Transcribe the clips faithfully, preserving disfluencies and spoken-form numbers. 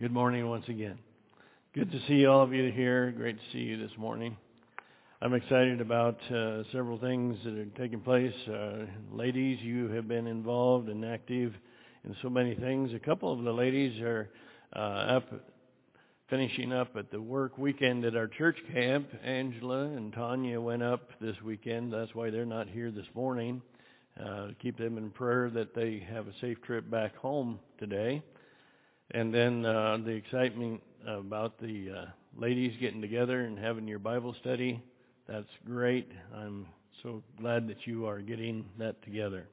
Good morning once again. Good to see all of you here. Great to see you this morning. I'm excited about uh, several things that are taking place. Uh, ladies, you have been involved and active in so many things. A couple of the ladies are uh, up, finishing up at the work weekend at our church camp. Angela and Tanya went up this weekend. That's why they're not here this morning. Uh, keep them in prayer that they have a safe trip back home today. And then uh, the excitement about the uh, ladies getting together and having your Bible study, that's great. I'm so glad that you are getting that together.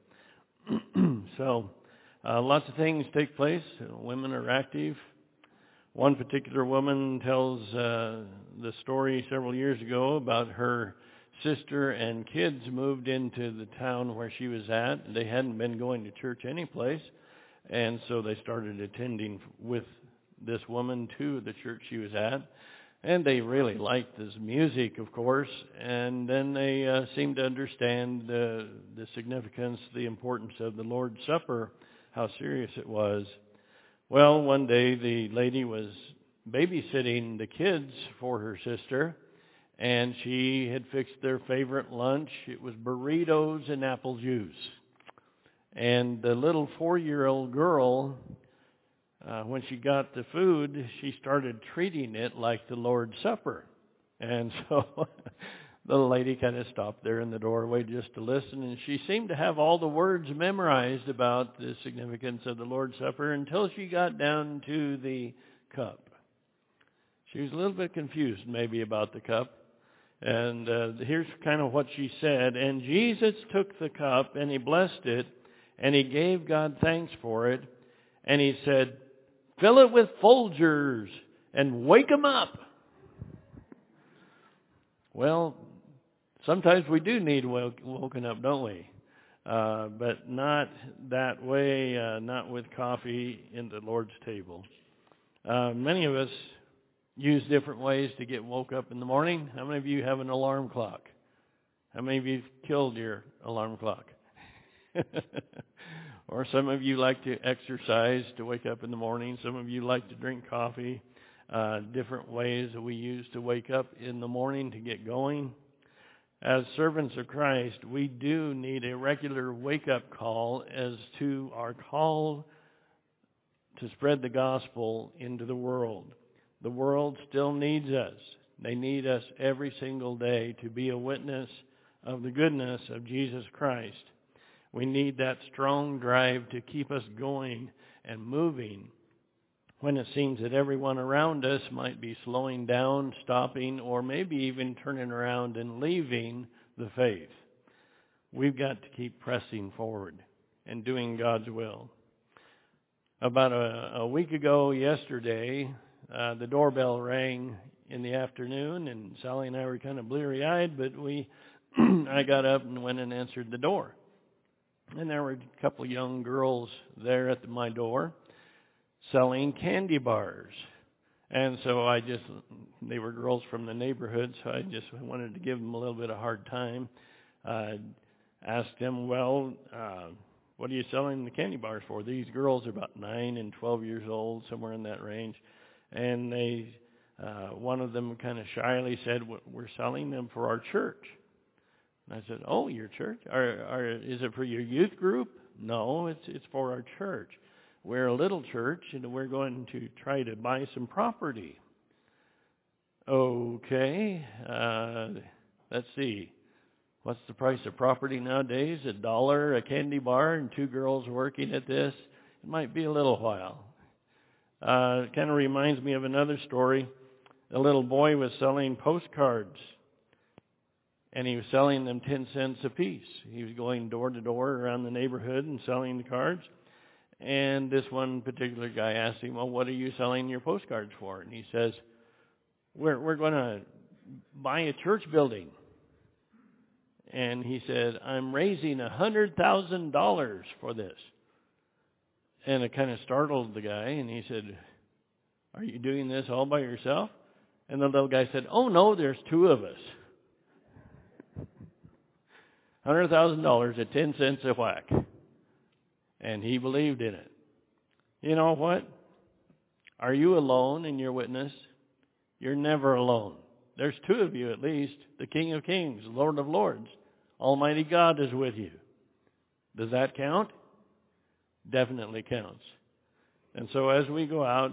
so uh, lots of things take place. Women are active. One particular woman tells uh, the story several years ago about her sister and kids moved into the town where she was at. They hadn't been going to church anyplace. And so they started attending with this woman to the church she was at. And they really liked this music, of course. And then they uh, seemed to understand the, the significance, the importance of the Lord's Supper, how serious it was. Well, one day the lady was babysitting the kids for her sister. And she had fixed their favorite lunch. It was burritos and apple juice. And the little four-year-old girl, uh, when she got the food, she started treating it like the Lord's Supper. And so the lady kind of stopped there in the doorway just to listen, and she seemed to have all the words memorized about the significance of the Lord's Supper until she got down to the cup. She was a little bit confused maybe about the cup. And uh, here's kind of what she said. And Jesus took the cup, and he blessed it, and he gave God thanks for it. And he said, fill it with Folgers and wake them up. Well, sometimes we do need woken up, don't we? Uh, but not that way, uh, not with coffee in the Lord's table. Uh, many of us use different ways to get woke up in the morning. How many of you have an alarm clock? How many of you have killed your alarm clock? Or some of you like to exercise to wake up in the morning. Some of you like to drink coffee. Uh, different ways that we use to wake up in the morning to get going. As servants of Christ, we do need a regular wake-up call as to our call to spread the gospel into the world. The world still needs us. They need us every single day to be a witness of the goodness of Jesus Christ. We need that strong drive to keep us going and moving when it seems that everyone around us might be slowing down, stopping, or maybe even turning around and leaving the faith. We've got to keep pressing forward and doing God's will. About a, a week ago yesterday, uh, the doorbell rang in the afternoon, and Sally and I were kind of bleary-eyed, but we, I got up and went and answered the door. And there were a couple of young girls there at my door selling candy bars. And so I just, they were girls from the neighborhood, so I just wanted to give them a little bit of hard time. I asked them, well, uh, what are you selling the candy bars for? These girls are about nine and twelve years old, somewhere in that range. And they, uh, one of them kind of shyly said, we're selling them for our church. I said, oh, your church? Are, are, is it for your youth group? No, it's it's for our church. We're a little church, and we're going to try to buy some property. Okay, uh, let's see. What's the price of property nowadays? A dollar a candy bar and two girls working at this? It might be a little while. Uh, it kind of reminds me of another story. A little boy was selling postcards. And he was selling them ten cents a piece. He was going door to door around the neighborhood and selling the cards. And this one particular guy asked him, well, what are you selling your postcards for? And he says, we're, we're going to buy a church building. And he said, I'm raising one hundred thousand dollars for this. And it kind of startled the guy. And he said, are you doing this all by yourself? And the little guy said, oh, no, there's two of us. one hundred thousand dollars at ten cents a whack. And he believed in it. You know what? Are you alone in your witness? You're never alone. There's two of you at least, the King of Kings, Lord of Lords. Almighty God is with you. Does that count? Definitely counts. And so as we go out,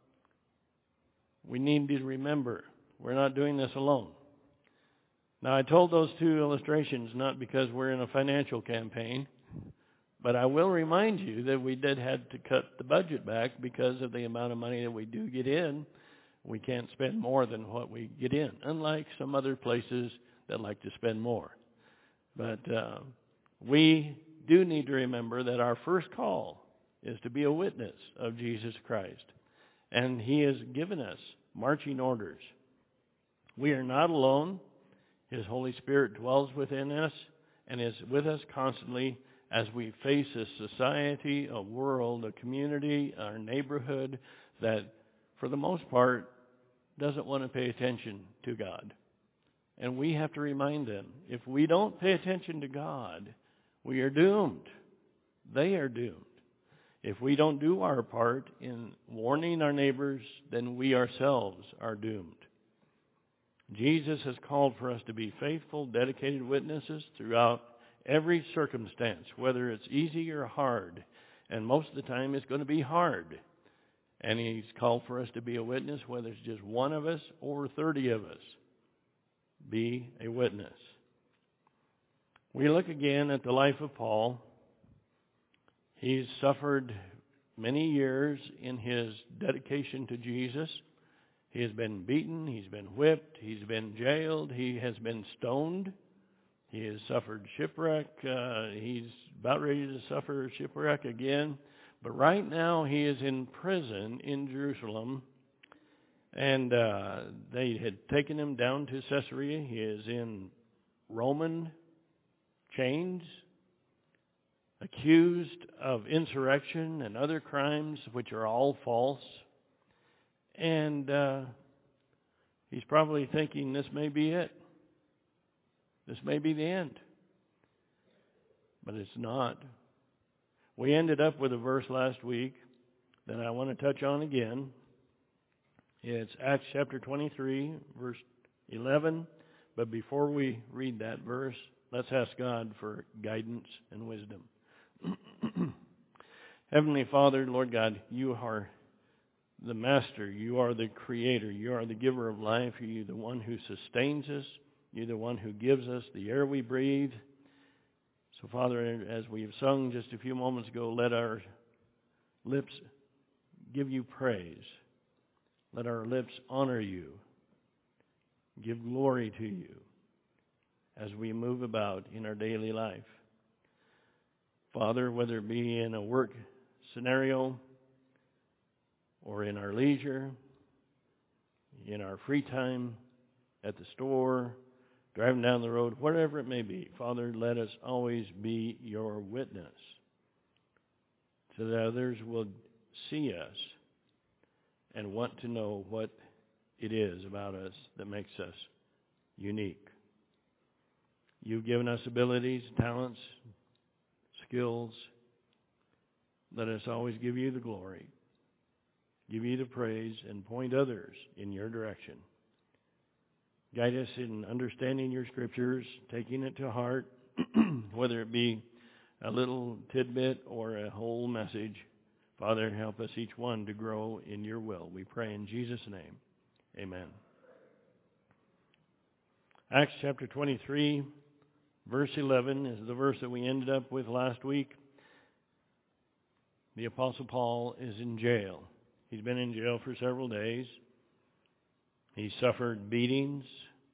we need to remember we're not doing this alone. Now, I told those two illustrations not because we're in a financial campaign, but I will remind you that we did have to cut the budget back because of the amount of money that we do get in. We can't spend more than what we get in, unlike some other places that like to spend more. But uh, we do need to remember that our first call is to be a witness of Jesus Christ. And He has given us marching orders. We are not alone. His Holy Spirit dwells within us and is with us constantly as we face a society, a world, a community, our neighborhood that, for the most part, doesn't want to pay attention to God. And we have to remind them, if we don't pay attention to God, we are doomed. They are doomed. If we don't do our part in warning our neighbors, then we ourselves are doomed. Jesus has called for us to be faithful, dedicated witnesses throughout every circumstance, whether it's easy or hard. And most of the time it's going to be hard. And He's called for us to be a witness, whether it's just one of us or thirty of us. Be a witness. We look again at the life of Paul. He's suffered many years in his dedication to Jesus. He has been beaten, he's been whipped, he's been jailed, he has been stoned. He has suffered shipwreck. Uh, he's about ready to suffer shipwreck again. But right now he is in prison in Jerusalem. And uh, they had taken him down to Caesarea. He is in Roman chains, accused of insurrection and other crimes which are all false. And uh, he's probably thinking this may be it. This may be the end. But it's not. We ended up with a verse last week that I want to touch on again. It's Acts chapter twenty-three, verse eleven. But before we read that verse, let's ask God for guidance and wisdom. Heavenly Father, Lord God, you are the master. You are the creator. You are the giver of life. You're the one who sustains us. You're the one who gives us the air we breathe. So, Father, as we have sung just a few moments ago, let our lips give you praise. Let our lips honor you. Give glory to you as we move about in our daily life. Father, whether it be in a work scenario or in our leisure, in our free time, at the store, driving down the road, whatever it may be, Father, let us always be your witness so that others will see us and want to know what it is about us that makes us unique. You've given us abilities, talents, skills. Let us always give you the glory, give you the praise, and point others in your direction. Guide us in understanding your scriptures, taking it to heart, whether it be a little tidbit or a whole message. Father, help us each one to grow in your will. We pray in Jesus' name. Amen. Acts chapter twenty-three, verse eleven is the verse that we ended up with last week. The Apostle Paul is in jail. He's been in jail for several days. He suffered beatings.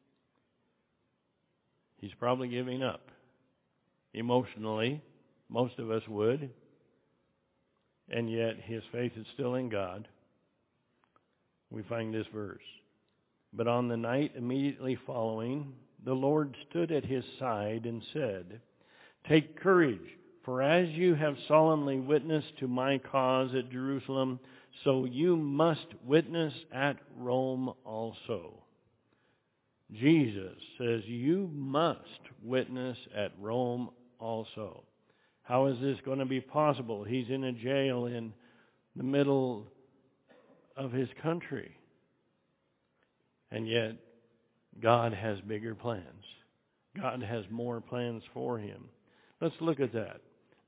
He's probably giving up emotionally. Most of us would. And yet his faith is still in God. We find this verse. But on the night immediately following, the Lord stood at his side and said, "Take courage, for as you have solemnly witnessed to my cause at Jerusalem, so you must witness at Rome also." Jesus says you must witness at Rome also. How is this going to be possible? He's in a jail in the middle of his country. And yet, God has bigger plans. God has more plans for him. Let's look at that.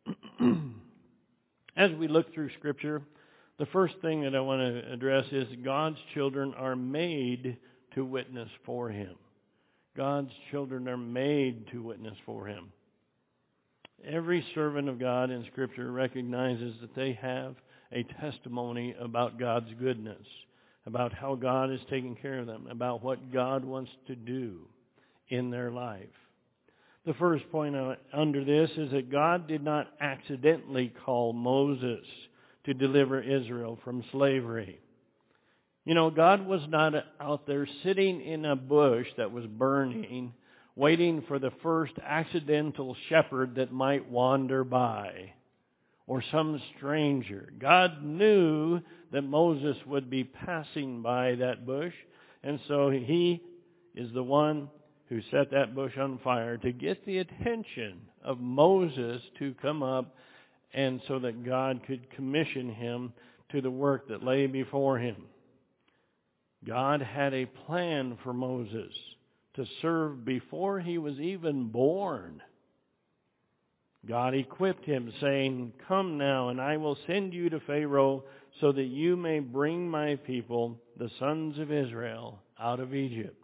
As we look through Scripture, the first thing that I want to address is God's children are made to witness for him. God's children are made to witness for him. Every servant of God in Scripture recognizes that they have a testimony about God's goodness, about how God is taking care of them, about what God wants to do in their life. The first point under this is that God did not accidentally call Moses to deliver Israel from slavery. You know, God was not out there sitting in a bush that was burning, waiting for the first accidental shepherd that might wander by, or some stranger. God knew that Moses would be passing by that bush, and so he is the one who set that bush on fire to get the attention of Moses to come up, and so that God could commission him to the work that lay before him. God had a plan for Moses to serve before he was even born. God equipped him, saying, "Come now, and I will send you to Pharaoh, so that you may bring my people, the sons of Israel, out of Egypt."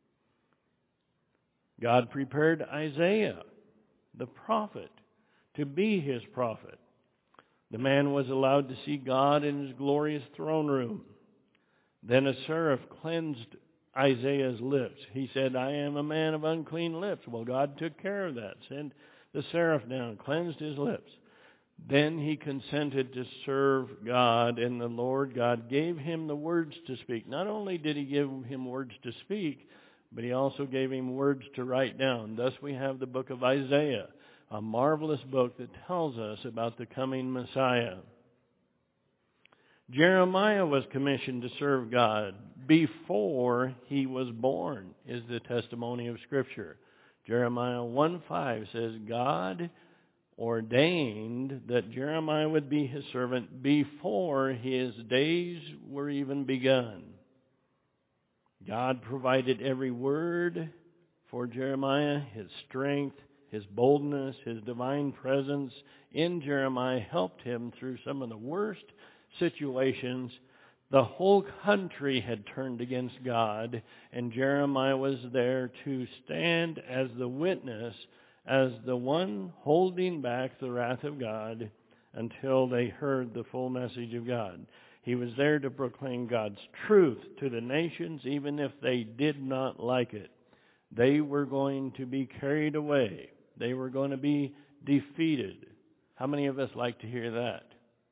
God prepared Isaiah, the prophet, to be his prophet. The man was allowed to see God in his glorious throne room. Then a seraph cleansed Isaiah's lips. He said, "I am a man of unclean lips." Well, God took care of that. Sent the seraph down, cleansed his lips. Then he consented to serve God, and the Lord God gave him the words to speak. Not only did he give him words to speak, but he also gave him words to write down. Thus we have the book of Isaiah, a marvelous book that tells us about the coming Messiah. Jeremiah was commissioned to serve God before he was born, is the testimony of Scripture. Jeremiah one five says, God ordained that Jeremiah would be his servant before his days were even begun. God provided every word for Jeremiah, his strength, his boldness, his divine presence in Jeremiah helped him through some of the worst situations. The whole country had turned against God, and Jeremiah was there to stand as the witness, as the one holding back the wrath of God until they heard the full message of God. He was there to proclaim God's truth to the nations, even if they did not like it. They were going to be carried away. They were going to be defeated. How many of us like to hear that?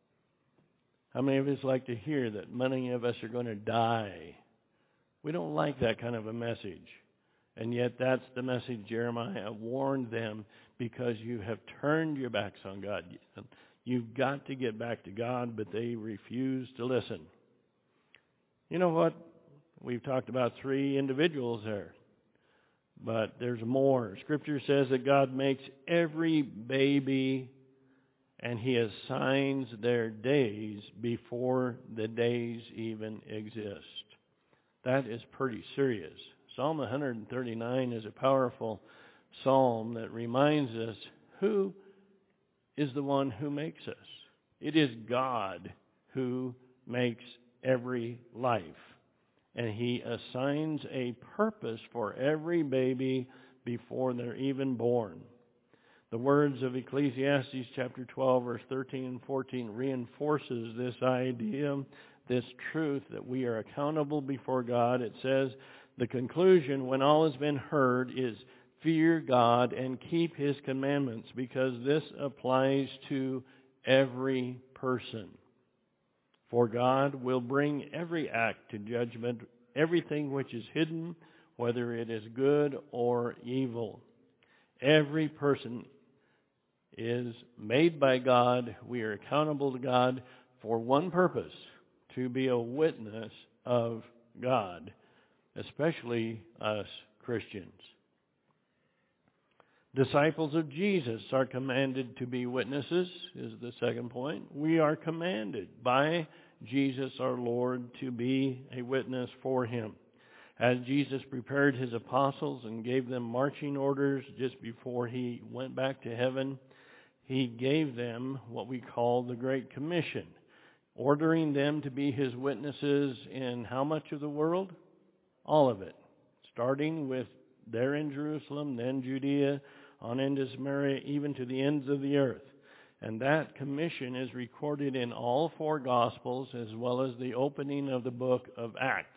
How many of us like to hear that many of us are going to die? We don't like that kind of a message. And yet that's the message Jeremiah warned them, because you have turned your backs on God. You've got to get back to God, but they refuse to listen. You know what? We've talked about three individuals there, but there's more. Scripture says that God makes every baby, and he assigns their days before the days even exist. That is pretty serious. Psalm one thirty-nine is a powerful psalm that reminds us who is the one who makes us. It is God who makes every life. And he assigns a purpose for every baby before they're even born. The words of Ecclesiastes chapter twelve, verse thirteen and fourteen reinforces this idea, this truth that we are accountable before God. It says, the conclusion when all has been heard is fear God and keep his commandments, because this applies to every person. For God will bring every act to judgment, everything which is hidden, whether it is good or evil. Every person is made by God. We are accountable to God for one purpose, to be a witness of God, especially us Christians. Disciples of Jesus are commanded to be witnesses, is the second point. We are commanded by Jesus our Lord to be a witness for him. As Jesus prepared his apostles and gave them marching orders just before he went back to heaven, he gave them what we call the Great Commission, ordering them to be his witnesses in how much of the world? All of it, starting with there in Jerusalem, then Judea, on into Samaria, even to the ends of the earth. And that commission is recorded in all four Gospels as well as the opening of the book of Acts.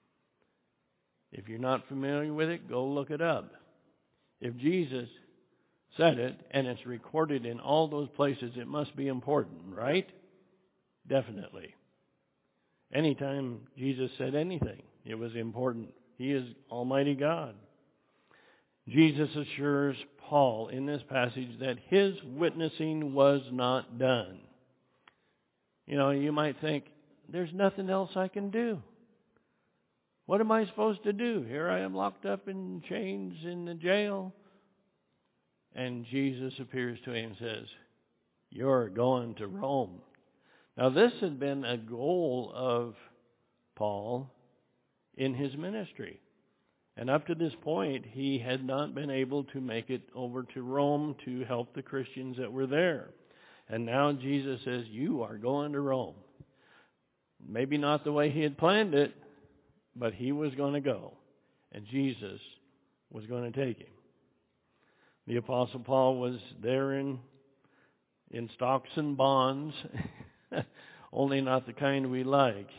If you're not familiar with it, go look it up. If Jesus said it and it's recorded in all those places, it must be important, right? Definitely. Anytime Jesus said anything, it was important. He is Almighty God. Jesus assures Paul in this passage that his witnessing was not done. You know, you might think, there's nothing else I can do. What am I supposed to do? Here I am locked up in chains in the jail. And Jesus appears to him and says, you're going to Rome. Now this had been a goal of Paul in his ministry. And up to this point, he had not been able to make it over to Rome to help the Christians that were there. And now Jesus says, you are going to Rome. Maybe not the way he had planned it, but he was going to go. And Jesus was going to take him. The Apostle Paul was there in, in stocks and bonds, only not the kind we like.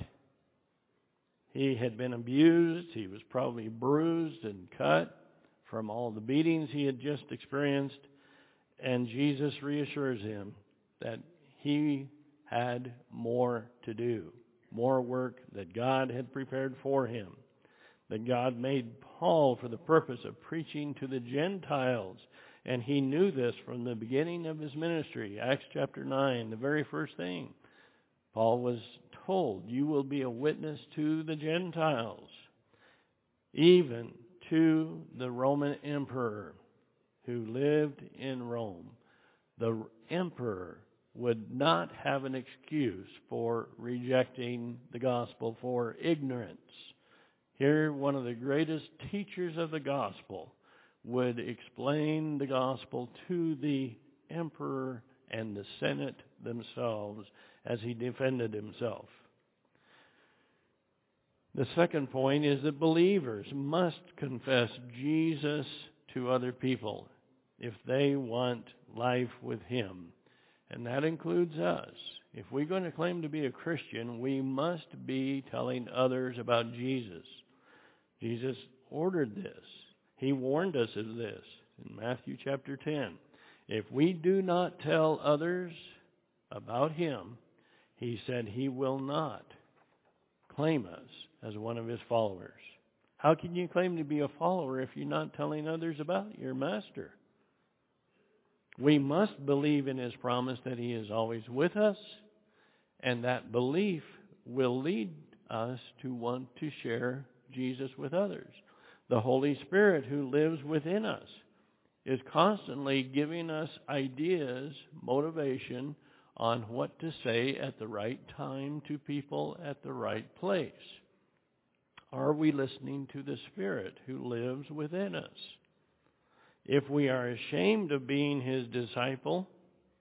He had been abused. He was probably bruised and cut from all the beatings he had just experienced. And Jesus reassures him that he had more to do, more work that God had prepared for him, that God made Paul for the purpose of preaching to the Gentiles. And he knew this from the beginning of his ministry. Acts chapter nine, the very first thing. Paul was told, you will be a witness to the Gentiles, even to the Roman emperor who lived in Rome. The emperor would not have an excuse for rejecting the gospel for ignorance. Here, one of the greatest teachers of the gospel would explain the gospel to the emperor and the Senate themselves as he defended himself. The second point is that believers must confess Jesus to other people if they want life with him. And that includes us. If we're going to claim to be a Christian, we must be telling others about Jesus. Jesus ordered this. He warned us of this in Matthew chapter ten. If we do not tell others about him, he said he will not claim us as one of his followers. How can you claim to be a follower if you're not telling others about your master? We must believe in his promise that he is always with us, and that belief will lead us to want to share Jesus with others. The Holy Spirit who lives within us is constantly giving us ideas, motivation on what to say at the right time to people at the right place. Are we listening to the Spirit who lives within us? If we are ashamed of being his disciple,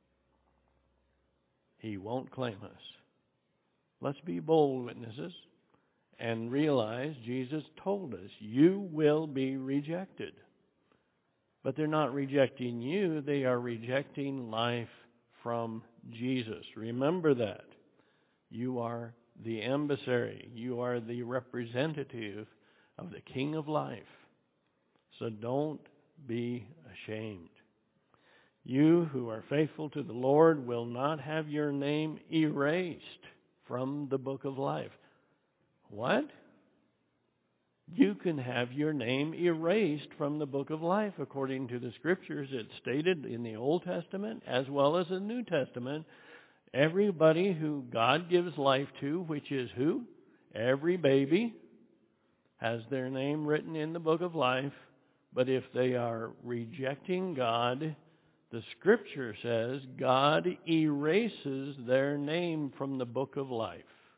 he won't claim us. Let's be bold witnesses and realize Jesus told us, you will be rejected. But they're not rejecting you, they are rejecting life from Jesus. Remember that. You are the emissary. You are the representative of the King of life. So don't be ashamed. You who are faithful to the Lord will not have your name erased from the book of life. What? You can have your name erased from the book of life according to the scriptures. It's stated in the Old Testament as well as the New Testament. Everybody who God gives life to, which is who? Every baby has their name written in the book of life. But if they are rejecting God, the scripture says God erases their name from the book of life.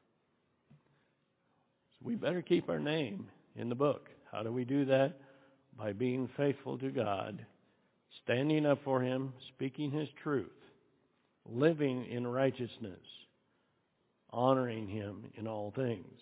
we better keep our name in the book. How do we do that? By being faithful to God, standing up for Him, speaking His truth, living in righteousness, honoring Him in all things.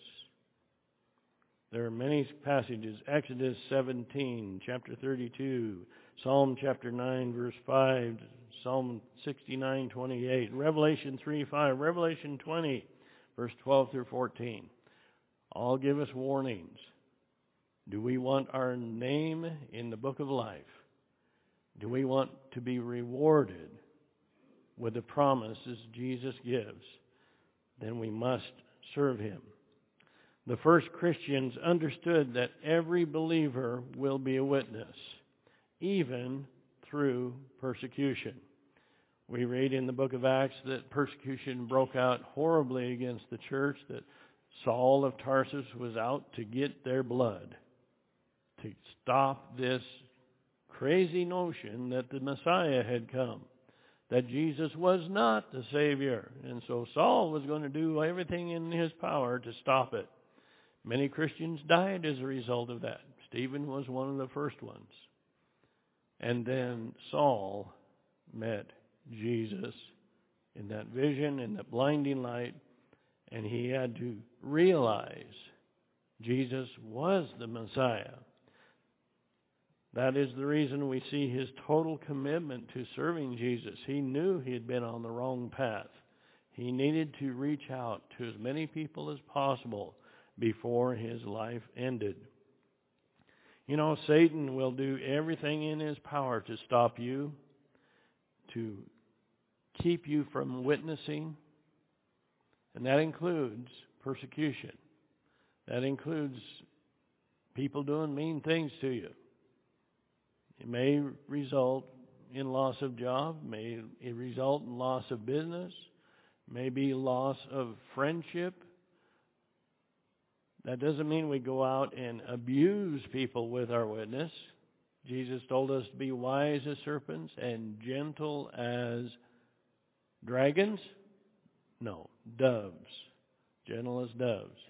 There are many passages. Exodus seventeen, chapter thirty-two, Psalm chapter nine, verse five, Psalm sixty-nine, twenty-eight, Revelation three, five, Revelation twenty, verse twelve through fourteen. All give us warnings. Do we want our name in the book of life? Do we want to be rewarded with the promises Jesus gives? Then we must serve Him. The first Christians understood that every believer will be a witness, even through persecution. We read in the book of Acts that persecution broke out horribly against the church, that Saul of Tarsus was out to get their blood, to stop this crazy notion that the Messiah had come, that Jesus was not the Savior. And so Saul was going to do everything in his power to stop it. Many Christians died as a result of that. Stephen was one of the first ones. And then Saul met Jesus in that vision, in that blinding light, and he had to realize Jesus was the Messiah. That is the reason we see his total commitment to serving Jesus. He knew he had been on the wrong path. He needed to reach out to as many people as possible before his life ended. You know, Satan will do everything in his power to stop you, to keep you from witnessing, and that includes persecution. That includes people doing mean things to you. It may result in loss of job, may it result in loss of business, maybe loss of friendship. That doesn't mean we go out and abuse people with our witness. Jesus told us to be wise as serpents and gentle as dragons. No, doves. Gentle as doves.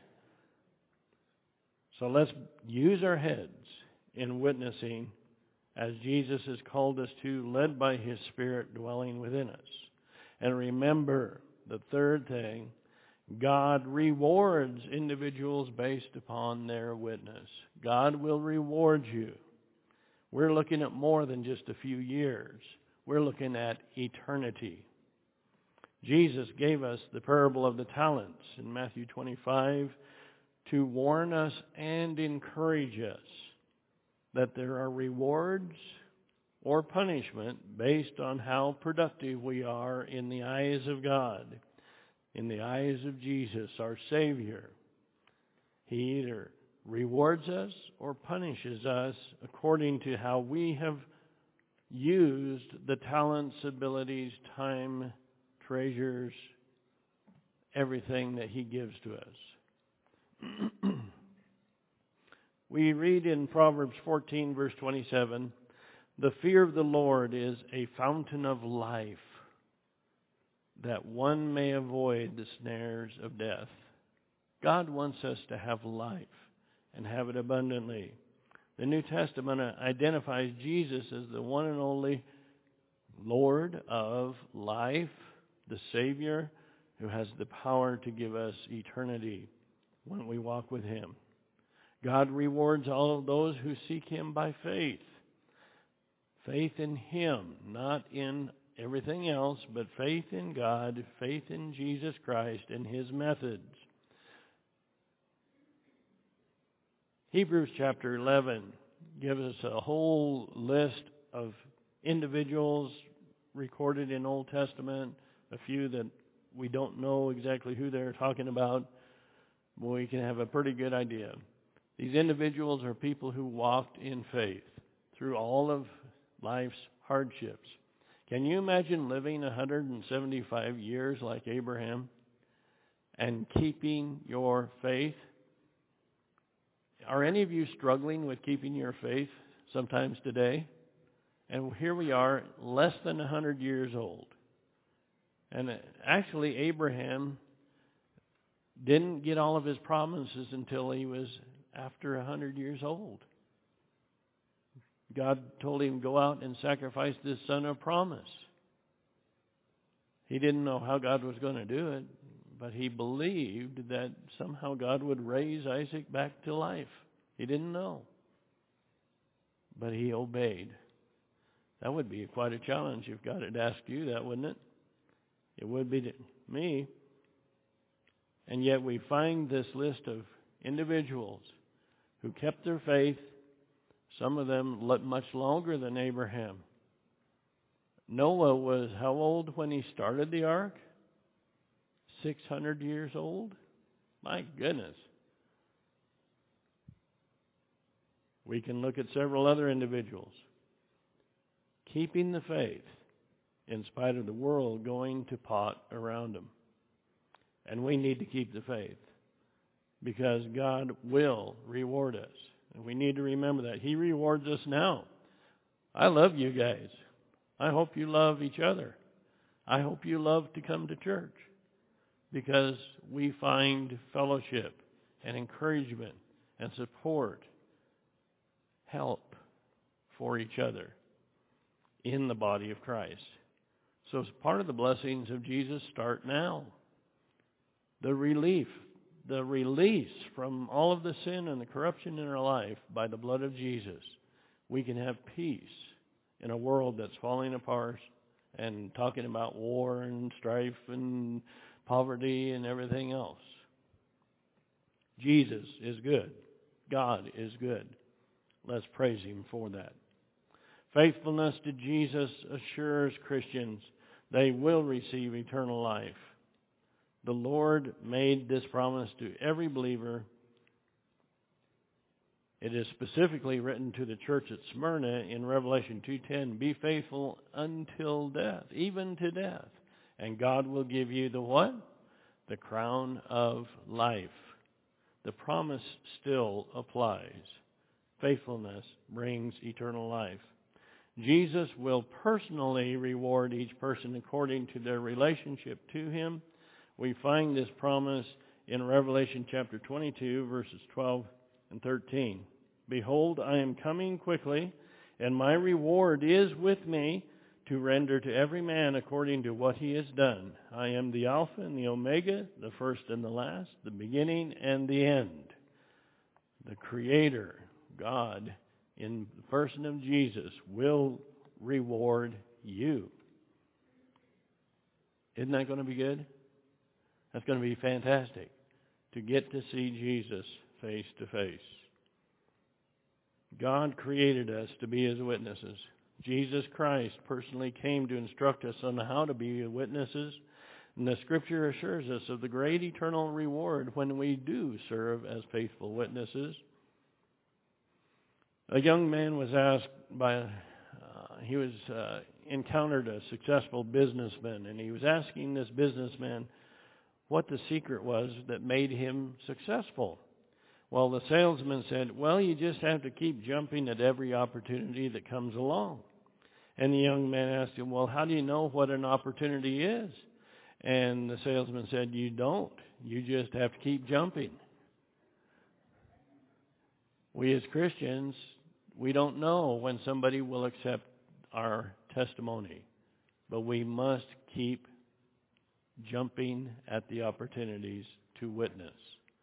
So let's use our heads in witnessing as Jesus has called us to, led by His Spirit dwelling within us. And remember, the third thing, God rewards individuals based upon their witness. God will reward you. We're looking at more than just a few years. We're looking at eternity. Jesus gave us the parable of the talents in Matthew twenty-five to warn us and encourage us that there are rewards or punishment based on how productive we are in the eyes of God, in the eyes of Jesus, our Savior. He either rewards us or punishes us according to how we have used the talents, abilities, time, treasures, everything that He gives to us. We read in Proverbs fourteen, verse twenty-seven, the fear of the Lord is a fountain of life, that one may avoid the snares of death. God wants us to have life and have it abundantly. The New Testament identifies Jesus as the one and only Lord of life, the Savior who has the power to give us eternity when we walk with Him. God rewards all of those who seek Him by faith. Faith in Him, not in everything else, but faith in God, faith in Jesus Christ and His methods. Hebrews chapter eleven gives us a whole list of individuals recorded in Old Testament, a few that we don't know exactly who they're talking about, but we can have a pretty good idea. These individuals are people who walked in faith through all of life's hardships. Can you imagine living one hundred seventy-five years like Abraham and keeping your faith? Are any of you struggling with keeping your faith sometimes today? And here we are, less than one hundred years old. And actually, Abraham didn't get all of his promises until he was after a hundred years old. God told him, go out and sacrifice this son of promise. He didn't know how God was going to do it, but he believed that somehow God would raise Isaac back to life. He didn't know, but he obeyed. That would be quite a challenge if God had asked you that, wouldn't it? It would be to me. And yet we find this list of individuals who kept their faith, some of them much longer than Abraham. Noah was how old when he started the ark? six hundred years old? My goodness. We can look at several other individuals keeping the faith in spite of the world going to pot around them. And we need to keep the faith because God will reward us. And we need to remember that. He rewards us now. I love you guys. I hope you love each other. I hope you love to come to church because we find fellowship and encouragement and support, help for each other in the body of Christ. So part of the blessings of Jesus start now. The relief, the release from all of the sin and the corruption in our life by the blood of Jesus. We can have peace in a world that's falling apart and talking about war and strife and poverty and everything else. Jesus is good. God is good. Let's praise Him for that. Faithfulness to Jesus assures Christians they will receive eternal life. The Lord made this promise to every believer. It is specifically written to the church at Smyrna in Revelation two ten, be faithful until death, even to death. And God will give you the what? The crown of life. The promise still applies. Faithfulness brings eternal life. Jesus will personally reward each person according to their relationship to Him. We find this promise in Revelation chapter twenty-two, verses twelve and thirteen. Behold, I am coming quickly, and my reward is with me to render to every man according to what he has done. I am the Alpha and the Omega, the first and the last, the beginning and the end. The Creator, God, in the person of Jesus, will reward you. Isn't that going to be good? That's going to be fantastic to get to see Jesus face to face. God created us to be His witnesses. Jesus Christ personally came to instruct us on how to be witnesses. And the Scripture assures us of the great eternal reward when we do serve as faithful witnesses. A young man was asked by, uh, he was uh, encountered a successful businessman, and he was asking this businessman what the secret was that made him successful. Well, the salesman said, well, you just have to keep jumping at every opportunity that comes along. And the young man asked him, well, how do you know what an opportunity is? And the salesman said, you don't. You just have to keep jumping. We as Christians, we don't know when somebody will accept our testimony, but we must keep jumping at the opportunities to witness.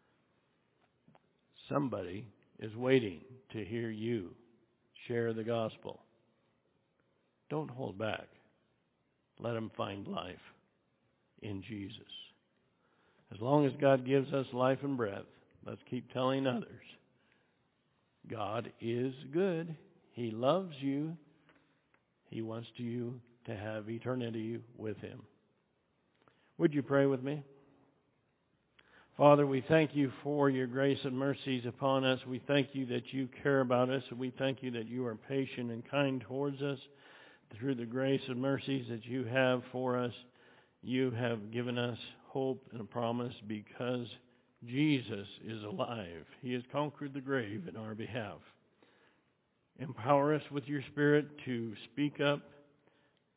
Somebody is waiting to hear you share the gospel. Don't hold back. Let them find life in Jesus. As long as God gives us life and breath, let's keep telling others. God is good. He loves you. He wants you to have eternity with Him. Would you pray with me? Father, we thank you for your grace and mercies upon us. We thank you that you care about us. We thank you that you are patient and kind towards us. Through the grace and mercies that you have for us, you have given us hope and a promise because Jesus is alive. He has conquered the grave in our behalf. Empower us with your Spirit to speak up,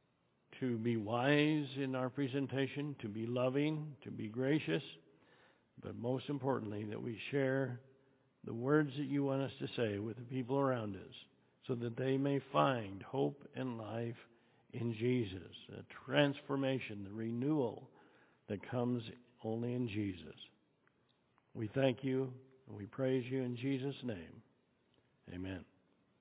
to be wise in our presentation, to be loving, to be gracious, but most importantly, that we share the words that you want us to say with the people around us so that they may find hope and life in Jesus, a transformation, the renewal that comes only in Jesus. We thank you and we praise you in Jesus' name. Amen.